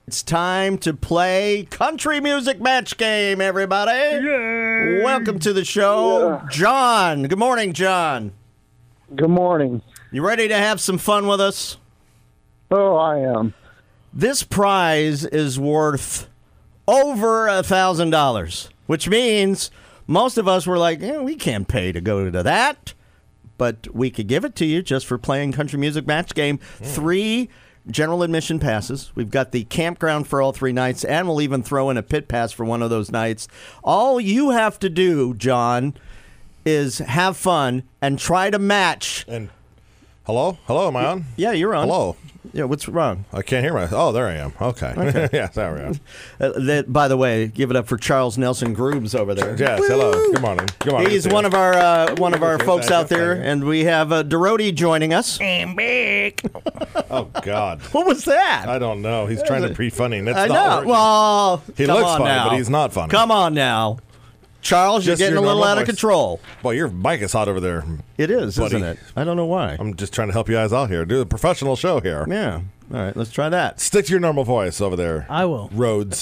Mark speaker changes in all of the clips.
Speaker 1: It's time to play Country Music Match Game, everybody. Yay. Welcome to the show. Yeah. John. Good morning, John.
Speaker 2: Good morning.
Speaker 1: You ready to have some fun with us?
Speaker 2: Oh, I am.
Speaker 1: This prize is worth over $1,000, which means most of us were like, we can't pay to go to that. But we could give it to you just for playing Country Music Match Game. 3 general admission passes. We've got the campground for all 3 nights, and we'll even throw in a pit pass for one of those nights. All you have to do, John, is have fun and try to match.
Speaker 3: And hello, am I on?
Speaker 1: Yeah, you're on.
Speaker 3: Hello.
Speaker 1: Yeah, what's wrong?
Speaker 3: I can't hear my. Oh, there I am. Okay. Yeah, there we are.
Speaker 1: By the way, give it up for Charles Nelson Groobs over there.
Speaker 3: Yes. Woo! Hello. Good morning. Good morning.
Speaker 1: He's one of our folks out there, and we have Dorody joining us.
Speaker 4: I'm back.
Speaker 3: Oh God.
Speaker 1: What was that?
Speaker 3: I don't know. He's trying to be funny.
Speaker 1: I know. Well,
Speaker 3: he looks funny, but he's not funny.
Speaker 1: Come on now. Charles, you're getting a little out of control.
Speaker 3: Well, your mic is hot over there.
Speaker 1: It is,
Speaker 3: buddy.
Speaker 1: Isn't it? I don't know why.
Speaker 3: I'm just trying to help you guys out here. Do a professional show here.
Speaker 1: Yeah. All right, let's try that.
Speaker 3: Stick to your normal voice over there.
Speaker 4: I will.
Speaker 3: Rhodes.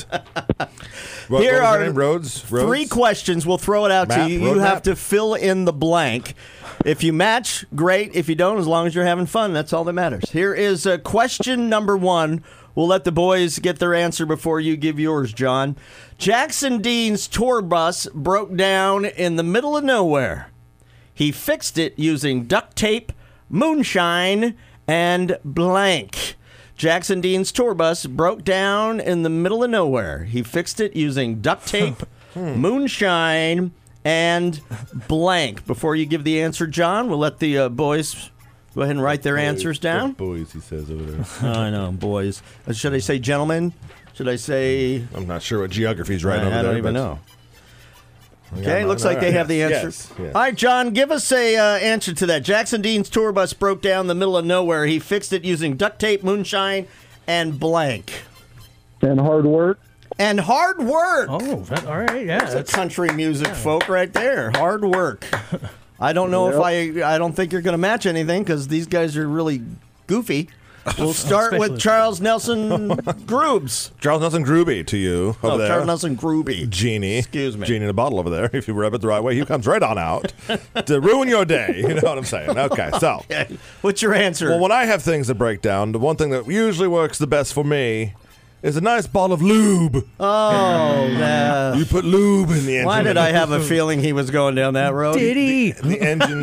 Speaker 1: Here are
Speaker 3: Rhodes?
Speaker 1: 3 questions. We'll throw it out to you. You have to fill in the blank. If you match, great. If you don't, as long as you're having fun, that's all that matters. Here is question number 1. We'll let the boys get their answer before you give yours, John. Jackson Dean's tour bus broke down in the middle of nowhere. He fixed it using duct tape, moonshine, and blank. Jackson Dean's tour bus broke down in the middle of nowhere. He fixed it using duct tape, moonshine, and blank. Before you give the answer, John, we'll let the boys go ahead and write their answers down.
Speaker 3: Boys, he says over there.
Speaker 1: I know, boys. Should I say gentlemen? Should I say...
Speaker 3: I'm not sure what geography's right over there.
Speaker 1: I don't even know. Okay, looks like they have the answer.
Speaker 3: Yes.
Speaker 1: All right, John, give us a answer to that. Jackson Dean's tour bus broke down in the middle of nowhere. He fixed it using duct tape, moonshine, and blank.
Speaker 2: And hard work.
Speaker 1: And hard work.
Speaker 4: Oh, all right, yeah.
Speaker 1: That's country music folk right there. Hard work. I don't know if I don't think you're going to match anything because these guys are really goofy. We'll start with Charles Nelson Groobs.
Speaker 3: Charles Nelson Grooby to you over there.
Speaker 1: Charles Nelson Grooby.
Speaker 3: Genie.
Speaker 1: Excuse me.
Speaker 3: Genie in a bottle over there. If you rub it the right way, he comes right on out to ruin your day. You know what I'm saying? Okay, so.
Speaker 1: Okay. What's your answer?
Speaker 3: Well, when I have things that break down, the one thing that usually works the best for me is a nice bottle of lube.
Speaker 1: Oh, yeah.
Speaker 3: You put lube in the engine.
Speaker 1: Why did I have a feeling he was going down that road?
Speaker 4: Did he?
Speaker 3: The engine.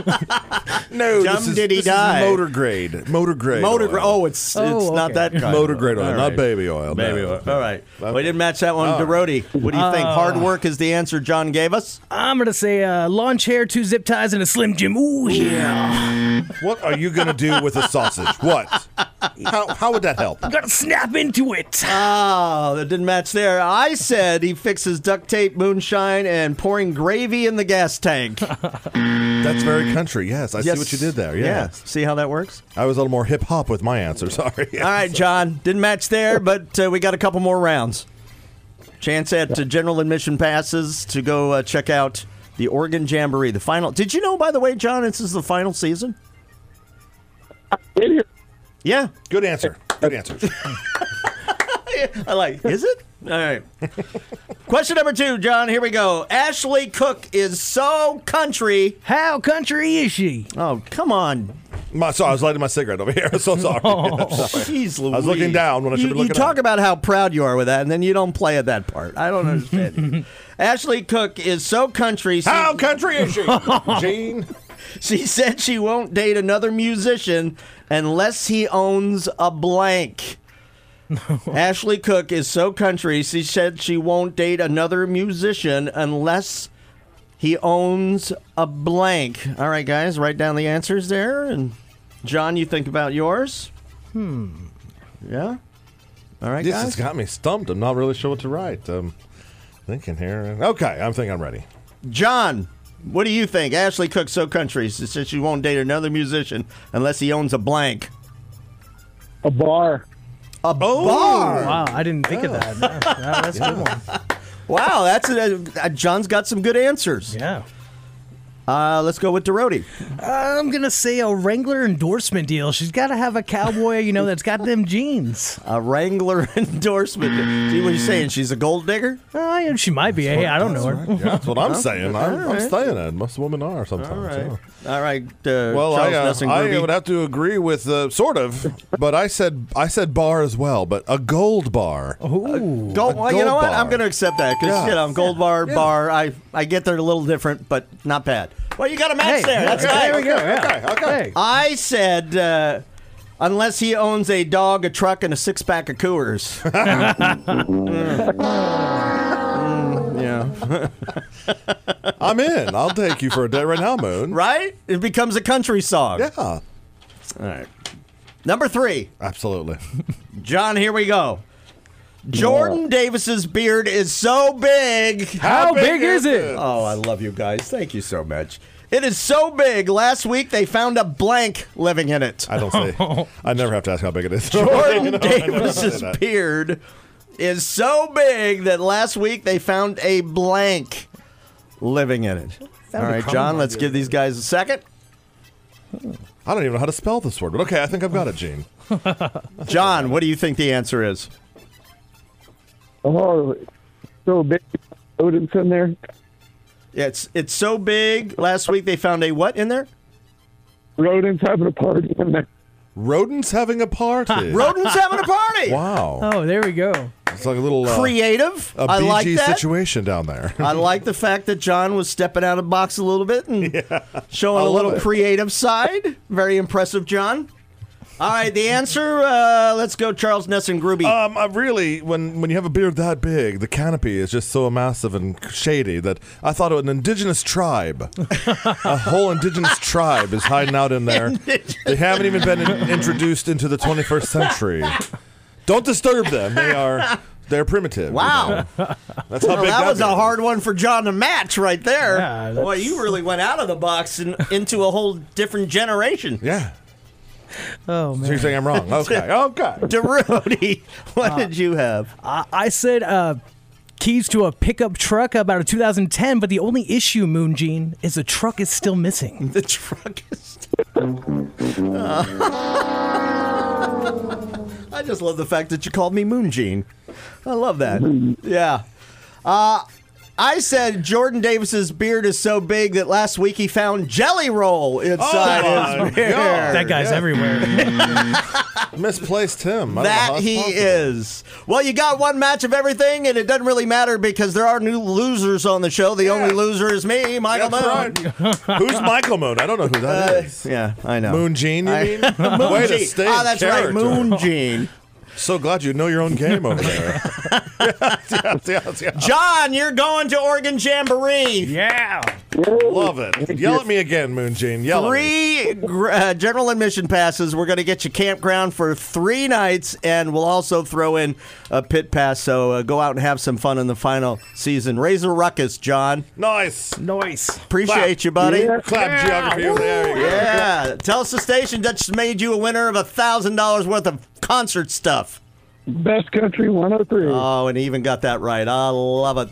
Speaker 3: No,
Speaker 1: Jump,
Speaker 3: this is,
Speaker 1: did he
Speaker 3: this
Speaker 1: die?
Speaker 3: is motor grade. Motor grade.
Speaker 1: Motor grade.
Speaker 3: oil.
Speaker 1: Oh, it's not that kind.
Speaker 3: Motor grade oil,
Speaker 1: All
Speaker 3: not
Speaker 1: right.
Speaker 3: baby oil.
Speaker 1: Baby
Speaker 3: no.
Speaker 1: oil. All right. Well, we didn't match that one. Dorody, what do you think? Hard work is the answer John gave us?
Speaker 4: I'm going to say lawn chair, 2 zip ties, and a Slim Jim. Ooh, yeah.
Speaker 3: What are you going to do with a sausage? What? How would that help?
Speaker 4: Got to snap into it.
Speaker 1: Oh, that didn't match there. I said he fixes duct tape, moonshine, and pouring gravy in the gas tank.
Speaker 3: That's very country. Yes, I see what you did there.
Speaker 1: Yeah.
Speaker 3: Yes.
Speaker 1: See how that works?
Speaker 3: I was a little more hip hop with my answer. Sorry.
Speaker 1: All right, John. Didn't match there, but we got a couple more rounds. Chance at general admission passes to go check out the Oregon Jamboree. The final. Did you know, by the way, John, this is the final season? Yeah.
Speaker 3: Good answer. Good answer.
Speaker 1: I like. Is it? All right. Question number 2, John. Here we go. Ashley Cook is so country.
Speaker 4: How country is she?
Speaker 1: Oh, come on.
Speaker 3: Sorry, I was lighting my cigarette over here. So sorry.
Speaker 1: Jeez, Louise.
Speaker 3: I was looking down when I should be looking
Speaker 1: You talk
Speaker 3: up.
Speaker 1: about how proud you are with that, and then you don't play at that part. I don't understand. Ashley Cook is so country.
Speaker 3: How country is she? Gene?
Speaker 1: She said she won't date another musician unless he owns a blank. Ashley Cook is so country, she said she won't date another musician unless he owns a blank. All right, guys, write down the answers there. And John, you think about yours? Yeah? All right,
Speaker 3: This
Speaker 1: guys?
Speaker 3: has got me stumped. I'm not really sure what to write. Thinking here. Okay, I think I'm ready.
Speaker 1: John, what do you think? Ashley Cook's so country, she said she won't date another musician unless he owns a blank.
Speaker 2: A bar.
Speaker 1: A bar.
Speaker 4: Wow, I didn't think of that. Yeah, that's a good one.
Speaker 1: Wow, that's John's got some good answers.
Speaker 4: Yeah.
Speaker 1: Let's go with Doroti.
Speaker 4: I'm going to say a Wrangler endorsement deal. She's got to have a cowboy, that's got them jeans.
Speaker 1: A Wrangler endorsement. See what you're saying? She's a gold digger?
Speaker 4: She might be. Hey, I don't know her.
Speaker 3: Right. Yeah, that's what I'm saying. I'm saying it. Most women are sometimes.
Speaker 1: All right.
Speaker 3: Well,
Speaker 1: Charles
Speaker 3: I would have to agree with sort of, but I said bar as well, but a gold bar.
Speaker 4: Ooh.
Speaker 1: Gold, well, you know what?
Speaker 3: bar.
Speaker 1: I'm going to accept that because gold bar, I get they're a little different, but not bad. Well, you got a match there. That's nice.
Speaker 4: There we go. Yeah.
Speaker 3: Okay.
Speaker 1: I said, unless he owns a dog, a truck, and a six-pack of Coors. Yeah.
Speaker 3: I'm in. I'll take you for a day right now, Moon.
Speaker 1: Right? It becomes a country song.
Speaker 3: Yeah.
Speaker 1: All right. Number 3.
Speaker 3: Absolutely.
Speaker 1: John, here we go. Jordan Davis's beard is so big.
Speaker 4: How big is it?
Speaker 1: Oh, I love you guys. Thank you so much. It is so big. Last week they found a blank living in it.
Speaker 3: I don't say. I never have to ask how big it is.
Speaker 1: Jordan Davis's beard is so big that last week they found a blank living in it. All right, John, let's give these guys a second.
Speaker 3: I don't even know how to spell this word, but okay, I think I've got it, Gene.
Speaker 1: John, what do you think the answer is?
Speaker 2: Oh, so big. Rodents in there.
Speaker 1: Yeah, it's so big. Last week they found a what in there?
Speaker 2: Rodents having a party in there.
Speaker 3: Rodents having a party.
Speaker 1: Rodents having a party.
Speaker 3: Wow.
Speaker 4: Oh, there we go.
Speaker 3: It's like a little
Speaker 1: Creative.
Speaker 3: a
Speaker 1: I
Speaker 3: BG
Speaker 1: like that.
Speaker 3: situation down there.
Speaker 1: I like the fact that John was stepping out of the box a little bit and showing
Speaker 3: I
Speaker 1: a
Speaker 3: love
Speaker 1: little
Speaker 3: it.
Speaker 1: creative side. Very impressive, John. All right, the answer, let's go Charles Nesson-Gruby.
Speaker 3: I really, when you have a beard that big, the canopy is just so massive and shady that I thought an indigenous tribe, a whole indigenous tribe is hiding out in there. They haven't even been introduced into the 21st century. Don't disturb them. They're primitive.
Speaker 1: Wow.
Speaker 3: That's how
Speaker 1: Well,
Speaker 3: big
Speaker 1: that was a
Speaker 3: beard is.
Speaker 1: hard one for John to match right there.
Speaker 4: Yeah,
Speaker 1: Boy, you really went out of the box and into a whole different generation.
Speaker 3: Yeah.
Speaker 4: Oh,
Speaker 3: So you're
Speaker 4: man.
Speaker 3: saying I'm wrong. Okay.
Speaker 1: Derody, what did you have?
Speaker 4: I said keys to a pickup truck about a 2010, but the only issue, Moon Gene, is the truck is still missing.
Speaker 1: The truck is... I just love the fact that you called me Moon Gene. I love that. Yeah. I said Jordan Davis's beard is so big that last week he found Jelly Roll inside his beard.
Speaker 4: That guy's everywhere.
Speaker 3: Misplaced him. I don't know how
Speaker 1: That
Speaker 3: that's
Speaker 1: he
Speaker 3: possible.
Speaker 1: is. Well, you got one match of everything, and it doesn't really matter because there are new losers on the show. The only loser is me, Michael Moon.
Speaker 3: That's right. Who's Michael Moon? I don't know who that is.
Speaker 1: Yeah, I know.
Speaker 3: Moon Gene, you mean?
Speaker 1: Moon
Speaker 3: Way to
Speaker 1: Gene.
Speaker 3: stay
Speaker 1: Ah,
Speaker 3: in
Speaker 1: that's
Speaker 3: character.
Speaker 1: right, Moon Gene.
Speaker 3: So glad you know your own game over there. yes.
Speaker 1: John, you're going to Oregon Jamboree.
Speaker 4: Yeah.
Speaker 3: Love it. Yell at me again, Moon Gene. Yell at me.
Speaker 1: 3 general admission passes. We're going to get you campground for 3 nights, and we'll also throw in a pit pass. So go out and have some fun in the final season. Raise a ruckus, John.
Speaker 3: Nice.
Speaker 1: Appreciate you, buddy.
Speaker 2: Yeah.
Speaker 3: Clap geography over there. You go.
Speaker 1: Yeah. Tell us the station that just made you a winner of $1,000 worth of concert stuff.
Speaker 2: Best Country 103.
Speaker 1: Oh, and he even got that right. I love it.